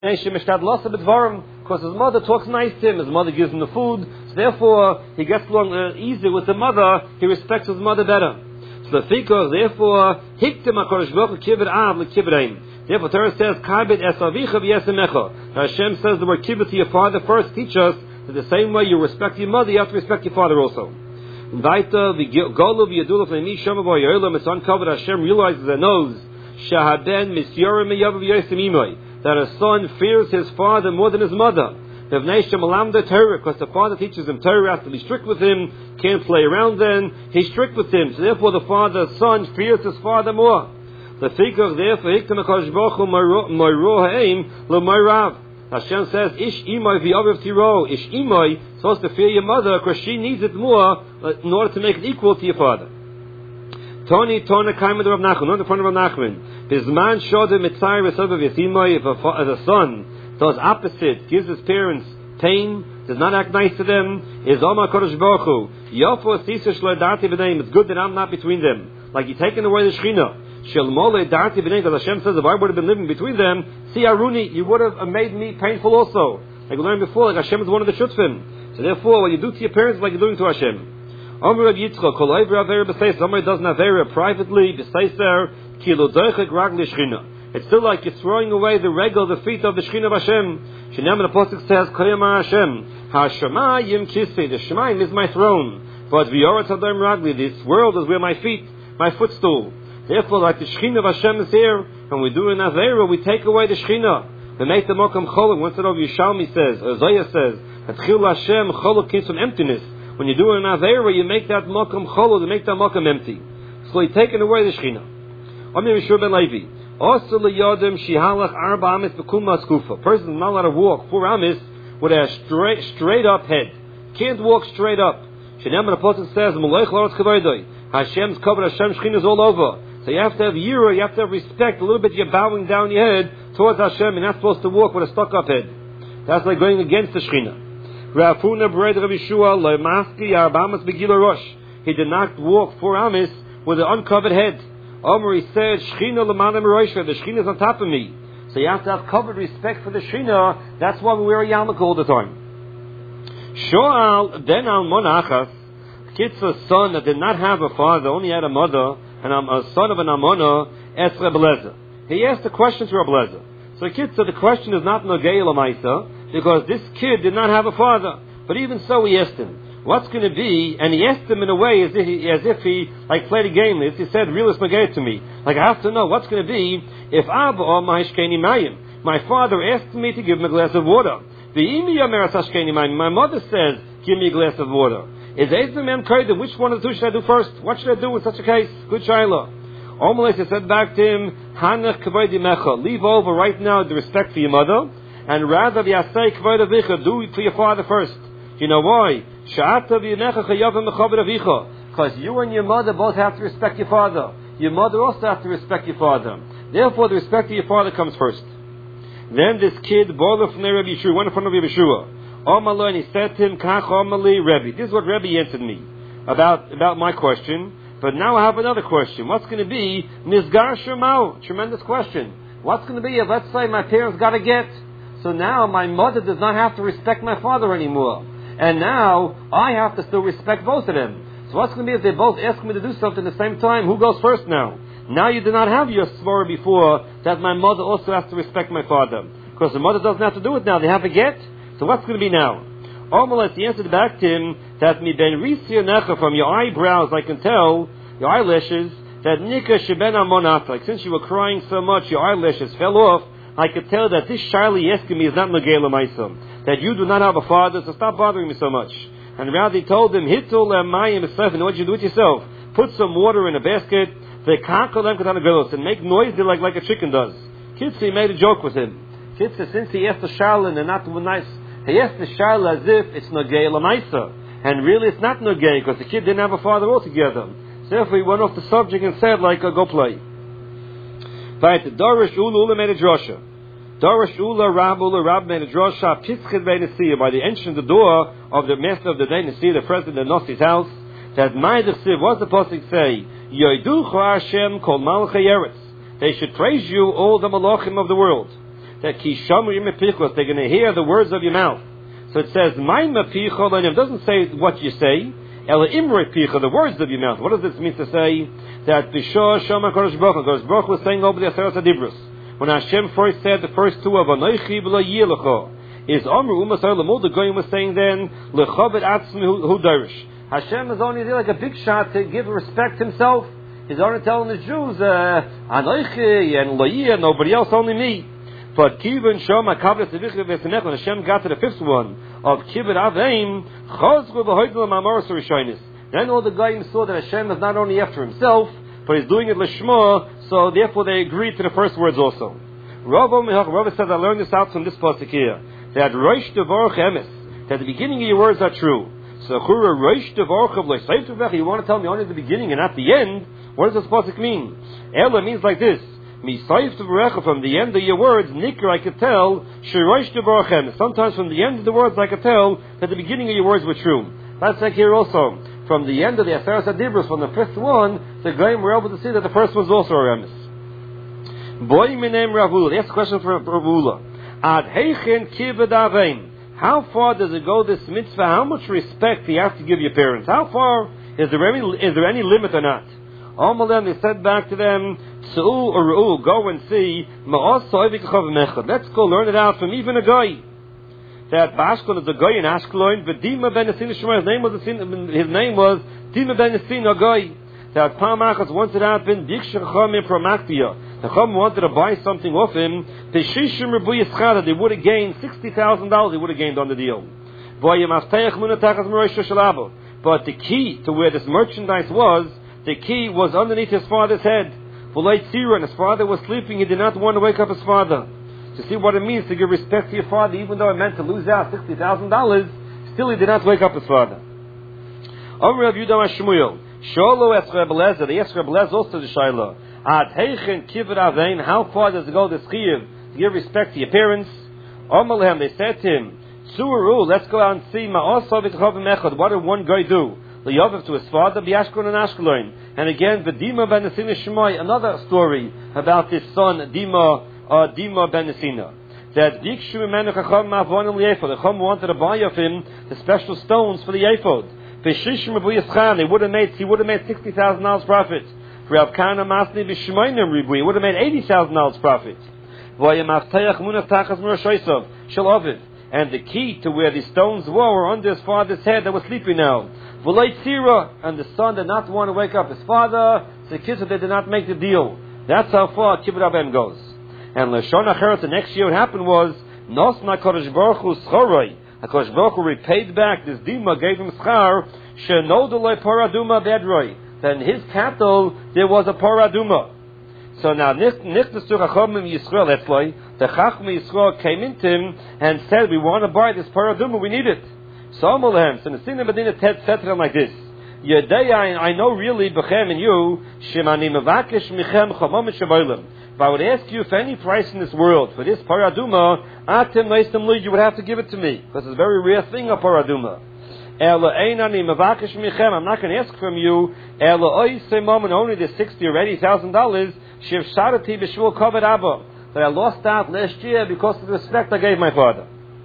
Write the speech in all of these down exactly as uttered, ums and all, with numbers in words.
because his mother talks nice to him, his mother gives him the food, so therefore he gets along uh, easier with the mother, he respects his mother better. So the fikor, therefore, hiktem HaKadosh Baruch Hu kibud av l'kibudayim. Therefore Torah says, kabed es avicha v'yesemecha. Hashem says the word kibud to your father first, teach us that the same way you respect your mother, you have to respect your father also. Vaita v'golu v'yadulu v'nemi shama v'yoylam, it's uncovered, Hashem realizes and knows, shahaben misyorim me'yav v'yosem imoy, that a son fears his father more than his mother. Because the father teaches him Torah, has to be strict with him, can't play around then, he's strict with him. So therefore the father's son fears his father more. The fikach therefore Hashem says, Ish imoy v'yaviv tiro, Ish imoy, supposed to fear your mother because she needs it more in order to make it equal to your father. Tony Tona Kaimed Rav Nachman, not the front of Rav Nachman. Bizman Shoda Mitzayir V'Sobav Yasimoy, if a a son does opposite, gives his parents pain, does not act nice to them, is Omar Kodesh Baruch Hu, Yofo Sisa Shlo Darti B'Neim, it's good that I'm not between them. Like you're taking away the Shechina. Shel Mole Darti B'Neim, because Hashem says if I would have been living between them, see Aruni, you would have made me painful also. Like we learned before, like Hashem is one of the Shutzfim. So therefore, what you do to your parents is like you're doing to Hashem. Omer Rav Yitzchak, Kol Oivra Avera B'Seiser, somebody does an Avera privately, B'Seiser, Kilo Doichek Ragli Shechina. It's still like you're throwing away the regal, the feet of the Shechina of Hashem. Shenam the Apostle says, Koyamar Hashem, HaShemayim Kisei, the Shemayim is my throne, but V'yorat Adom Ragli, this world is where my feet, my footstool. Therefore, like the Shechina of Hashem is here, when we do an Avera, we take away the Shechina. We make the Mokam Cholok. Once it over Yishalmi says, Isaiah says, that Chil Hashem Cholok comes from emptiness. When you do an Avera, you make that Mokam Cholok, you make that Mokam empty. So you're taking away the Shechina. Amir Yeshua ben Levi. Also le'yodem shihalach arba amis b'kulma skufa. Person is not allowed to walk four amis with a straight, straight up head. Can't walk straight up. Shenam the Apostle says, Melech la'aretz kavodoi. Hashem's covered, Hashem's Shechina is all over. So you have to have yira, you have to have respect. A little bit you're bowing down your head towards Hashem. You're not supposed to walk with a stuck up head. That's like going against the Shechina. Rafuna b'red Rav Yeshua le'maski arba amis b'gila rosh. He did not walk four amis with an uncovered head. Omer, he said, Shechina l'manam roisha, the Shechina is on top of me. So you have to have covered respect for the Shechina. That's why we wear a yarmulke all the time. Shoal ben al monachas, Kitz's son that did not have a father, only had a mother, and a son of an Amona, es Reb Lezer. He asked the question to Reb Lezer. So Kitz said the question is not Nogei l'maisa, because this kid did not have a father. But even so, he asked him, what's going to be, and he asked him in a way as if he, as if he like played a game. As he said, realist Nogei to me. Like I have to know what's going to be if Abba or Mahishkeni Mayim. My father asked me to give him a glass of water. My mother says, give me a glass of water. Is Ezemem Kaidim, which one of the two should I do first? What should I do in such a case? Good Shaila. Omeles said back to him, Hanach Kavodi Mecha, leave over right now the respect for your mother, and rather the Asay Kavodi Vicha, do it for your father first. You know why? Because you and your mother both have to respect your father. Your mother also has to respect your father. Therefore, the respect of your father comes first. Then this kid, Bola from Rabbi Yeshua, went in front of Rabbi Yeshua. Omalo, and he said to him, Kach Omali Rebbe. This is what Rebbe answered me about, about my question. But now I have another question. What's going to be Nizgar Shemau? Tremendous question. What's going to be if, let's say, my parents got a get? So now my mother does not have to respect my father anymore. And now I have to still respect both of them. So what's going to be if they both ask me to do something at the same time? Who goes first now? Now you did not have your svara before that my mother also has to respect my father. Because the mother doesn't have to do it now. They have a get. So what's going to be now? Omelet, he answered back to him that mi ben risia necha, from your eyebrows I can tell, your eyelashes, that nika sheben amonat, like since you were crying so much, your eyelashes fell off, I could tell that this Shaili asking me is not Nogei l'maisa, that you do not have a father, so stop bothering me so much. And rather he told him, Hitul mayim esef, and what you do it yourself, put some water in a basket, the kakol them katana gelos, and make noise like like a chicken does. Kitzi made a joke with him. Kitzi, since he asked the Shaila and not nice, he asked the Shaila as if it's Nogei l'maisa, and really it's not Nogei, because the kid didn't have a father altogether. So therefore he went off the subject and said like, uh, go play. Right, Dorish Ula Ula made a drosha. Dorish Ula Rab Ula Rab made a drosha. Pischid Bei Nesiya, by the entrance of the door of the master of the day Nesiya, the president of Nosi's house, that Ma'id Siv, what's the pasuk say? Yoiducha Hashem Kol Malchei Eretz. They should praise you, all the malachim of the world. that kishamu imepichos, they're going to hear the words of your mouth. So it says, my mepicho, and it doesn't say what you say, ela imre picha, the words of your mouth. What does this mean to say? That Bishor Shama Kodesh Baruch Hu, Kodesh Baruch Hu was saying over the Aseret HaDibrus. When Hashem first said the first two of Anoichi B'lo Yilecho, is Amru Umasar Lamul, the Goyim was saying then, Lechavet Atzmi Hu Darish. Hashem is only there like a big shot to give respect himself. He's only telling the Jews, uh, Anoichi and Lo nobody else, only me. But Kivin Shama Kavle Tzivichi V'Esenech, when Hashem got to the fifth one of Kibbut Aveim, Chazru B'Hoigel Ma'amoros Rishonis. Then all the guys saw that Hashem is not only after himself, but he's doing it Lishma, so therefore they agreed to the first words also. Rav Rav says, I learned this out from this pasuk here, that Rosh Devarach Emes, that the beginning of your words are true. So Chura Rosh Devarach of Leisayv Tuvech, you want to tell me only the beginning and not the end? What does this pasuk mean? Ela means like this, Misayv Tuvech, from the end of your words, Nikr, I could tell, Shorosh Devarach Emes. Sometimes from the end of the words I could tell that the beginning of your words were true. That's like here also. From the end of the Aseret HaDibrus, from the fifth one, the Goyim were able to see that the first one was also a remes. Boy minem Ravula. That's a question for Ravula. Ad heichen kived avein. How far does it go, this mitzvah? How much respect do you have to give your parents? How far? Is there any, is there any limit or not? Amalem, they said back to them, Tzu or Ru'u, go and see, let's go learn it out from even a guy. That Bashkon is a guy in Ashkelon, but Dima ben Nesin, his name was his name was Dima ben Nesin, a guy. That Pamachas, once it happened, Diksha Chachamim Promaktia. The Chacham wanted to buy something off him. The Shishim Rebu Yischada, they would have gained sixty thousand dollars. They would have gained on the deal. But the key to where this merchandise was, the key was underneath his father's head. And his father was sleeping. He did not want to wake up his father. To see what it means to give respect to your father, even though it meant to lose out sixty thousand dollars, still he did not wake up his father. Amr Rav Yudah Shmuel, Sholo es Reb Eliezer, the yes Reb Eliezer also the Shaila. Ad heichen kivud avein, how far does it go, this chiyuv, to give respect to your parents? Amr Lehem, they said to him, Tzuru, let's go out and see, Ma'osav v'tchavim echad, what did one guy do? L'yovav to his father, B'yashkon and Ashkelon. And again, V'dima ben Nesina Shemai, another story about this son, Dima, Uh, Dima ben Nesina, that Dikshu Imenu Chacham Ma'avonim L'Yefod, the Chacham wanted to buy of him the special stones for the Yefod. V'shishim Rebu Yischan, they would have made, he would have made sixty thousand dollars profit. For Rav Kana Masni B'Shemainim Rebu, he would have made eighty thousand dollars profit. V'yamaftayach Munaf Tachas Murashoisov, Shalovid, and the key to where the stones were were under his father's head that was sleeping now. V'lay Tzira, and the son did not want to wake up his father, so the kids they did not make the deal. That's how far Kibbut Avim goes. And Lashon Acheret, the next year what happened was, Nosna Kodesh Baruch Hu Schoroi. HaKodesh Baruch Hu repaid back, this Dima gave him schar, Shenodolei Paraduma Bedroi. That in his cattle, there was a Paraduma. So now, Nichnasu Chachamim Yisrael, that's why, the Chacham Yisrael came into him and said, we want to buy this Paraduma, we need it. So Amalhem, so Nesina Medina said to him like this, Yedei, I know really, Bechem and you, Shemani Mevakesh Michem Chamom Shavolim. If I would ask you for any price in this world for this paraduma, atem naistem lead, you would have to give it to me, because it's a very rare thing, a paraduma. Ela einani mavakesh michem, I'm not going to ask from you. Ela oisei moment only the sixty or eighty thousand dollars. Shiv sharati b'shvul kavod abba, that I lost out last year because of the respect I gave my father.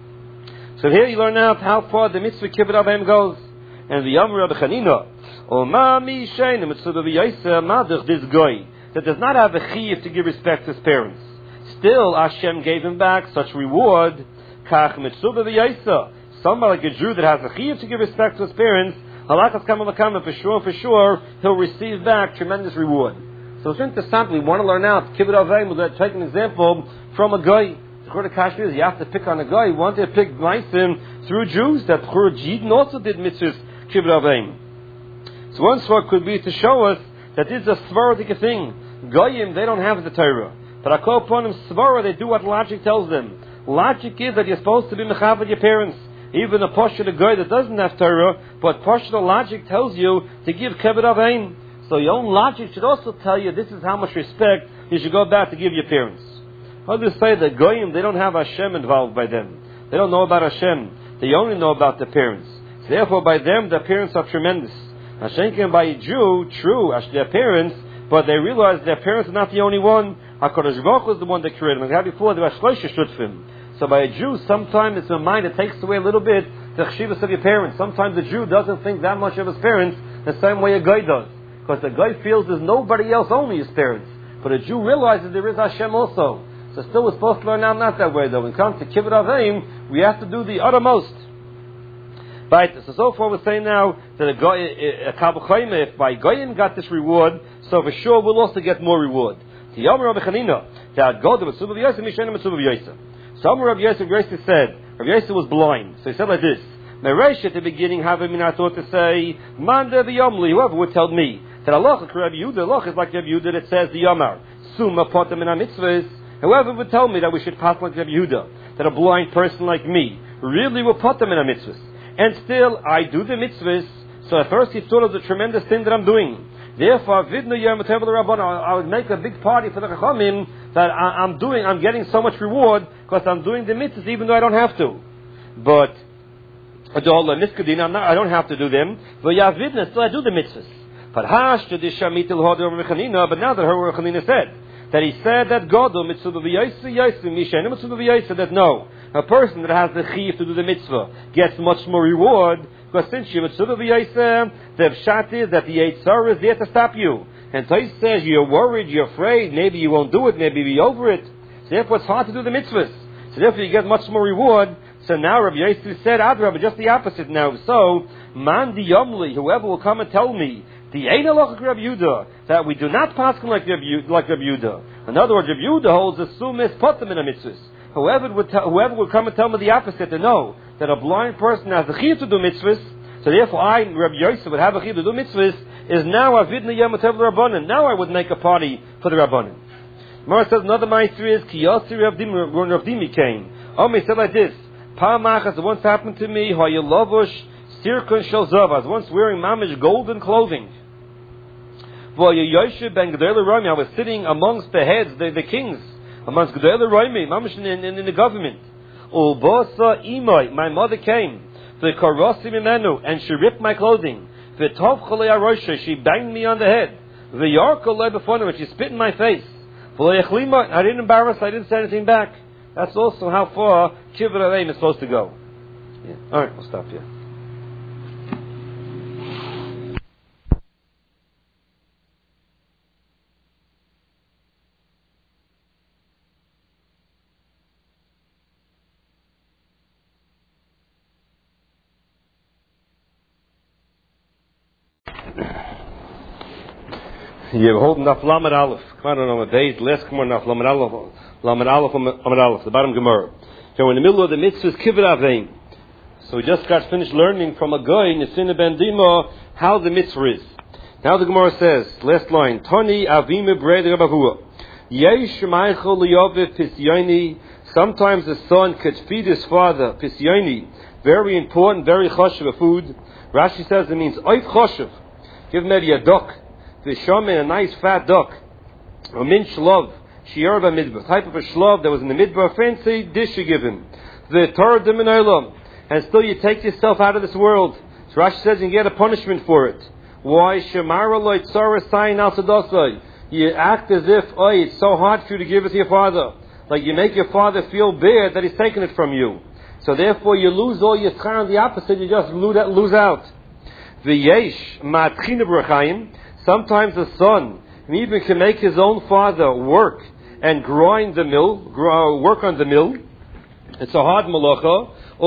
So here you learn out how far the mitzvah kibbut avim goes. And the Yamur Rabbi Chanina, O ma mi shein the mitzvah v'yaisa madach this guy that does not have a chiyuv to give respect to his parents. Still, Hashem gave him back such reward. Kach mitzvah v'yaisa. Somebody like a Jew that has a chiyuv to give respect to his parents, halakas kama v'kama, for sure, for sure, he'll receive back tremendous reward. So it's interesting, we want to learn out, kibbut avim, we'll take an example from a guy. The Chur Kashmir is you have to pick on a guy, you want to pick Meisim through Jews, that Chur Jidin also did mitzvahs kibbut avim. So one sort could be to show us that this is a svaradik thing. Goyim, they don't have the Torah. But I call upon them svara, they do what logic tells them. Logic is that you're supposed to be mechav your parents. Even a posher, the guy that doesn't have Torah, but posher logic tells you to give kibbut avim. So your own logic should also tell you this is how much respect you should go back to give your parents. How do you say that Goyim, they don't have Hashem involved by them. They don't know about Hashem. They only know about their parents. So therefore by them, their parents are tremendous. Hashem can by a Jew, true, as their parents, but they realize their parents are not the only one. HaKadosh Baruch Hu is the one that created him. As we had before, there are shloisha shutfim. So by a Jew, sometimes it's a mind that takes away a little bit the chshivas of your parents. Sometimes a Jew doesn't think that much of his parents the same way a guy does. Because the guy feels there's nobody else, only his parents. But a Jew realizes there is Hashem also. So still we're supposed to learn now not that way though. When it comes to kibbut avim, we have to do the uttermost. Right, so so far we're saying now that a goy, a kabbalah, if by goyim got this reward, so for sure we'll also get more reward. Some Rabbi Yosef said, Rabbi Yosef was blind, so he said like this. Meresh at the beginning, have him I thought to say, Manda v'yomli, whoever would tell me that Allah is Rabbi Yehuda, Allah is like Rabbi Yehuda that says the Yomar, Summa potem in mitzvahs. Whoever would tell me that we should pass like Rabbi Yehuda, that a blind person like me really will put them in a mitzvahs. And still, I do the mitzvahs, so at first he thought of the tremendous thing that I'm doing. Therefore, vidnu yom tevel rabban, I would make a big party for the chachamim that I, I'm doing, I'm getting so much reward because I'm doing the mitzvahs even though I don't have to. But I'm not, I don't have to do them. But yavidna, still I do the mitzvahs. But hash to this shamitil hoder rechanina. But now that her rechanina said that he said that God mitzvah v'yayse yayse mishen mitzvah v'yayse, that no, a person that has the chiyuv to do the mitzvah gets much more reward. Because since you mitzvah v'yayse, the pshat is that the Yetzer is there to stop you. And Tais says you're worried, you're afraid, maybe you won't do it, maybe you'll be over it. So therefore it's hard to do the mitzvahs. So therefore you get much more reward. So now Rabbi Yosef said, Adrabah, just the opposite now. So, man di yomli, whoever will come and tell me, the ein halacha Rabbi Yehuda, that we do not pass him like Rabbi Yehuda. In other words, Rabbi Yehuda holds the sumis potem in a mitzvahs. Whoever would tell, whoever would come and tell me the opposite, to know that a blind person has the chiyuv to do mitzvahs, so therefore I, Rabbi Yosef, would have a chiyuv to do mitzvahs, is now avidna yom tevel rabbanan. Now I would make a party for the rabbanan. Gemara says another ma'aser is ki yossi Rav Dimi, when Rav Dimi came. Omer said like this. Pa'amachas, it once happened to me, Hayalavush, Sirkun Shel Zav. I was once wearing mamish golden clothing. I was sitting amongst the heads, the, the kings, amongst Gedele Roimi, mamish in, in, in the government. Ulbasa Imai, my mother came, the Karasi Mimenu, and she ripped my clothing. The Tov Chalei Arosha, she banged me on the head. The Yarko Lei Befonu, and she spit in my face. I didn't embarrass, I didn't say anything back. That's also how far kibbut avim is supposed to go. Yeah. All right, we'll stop here. You're holding up Lamed Aleph. Come on, on the days, last come on up Lamed Aleph, Lamed Aleph, Lamed Aleph, the bottom Gemara. So in the middle of the mitzvahs kibbut avim. So we just got finished learning from a guy, Nesina ben Dima, how the mitzvah is. Now the Gemara says, last line, Toni avim brei rabavua. Yesh meichel liyaviv pisyoni. Sometimes the son could feed his father pisyoni. Very important, very choshev food. Rashi says it means oif choshev. Give maybe a duck. The shaman, a nice fat duck. A min shlov. Shiur b'midbar. Type of a shlov that was in the midbar. Fancy dish you give him. The Torah dimin olam. And still you take yourself out of this world. So Rashi says you get a punishment for it. Why? Shemara lo tzara sayin al sadasai. You act as if, oh, it's so hard for you to give it to your father. Like you make your father feel bad that he's taking it from you. So therefore you lose all your schar, and the opposite, you just lose out. V'yesh ma'atchina b'rachayim. Sometimes the son even can make his own father work and grind the mill, work on the mill. It's a hard malacha.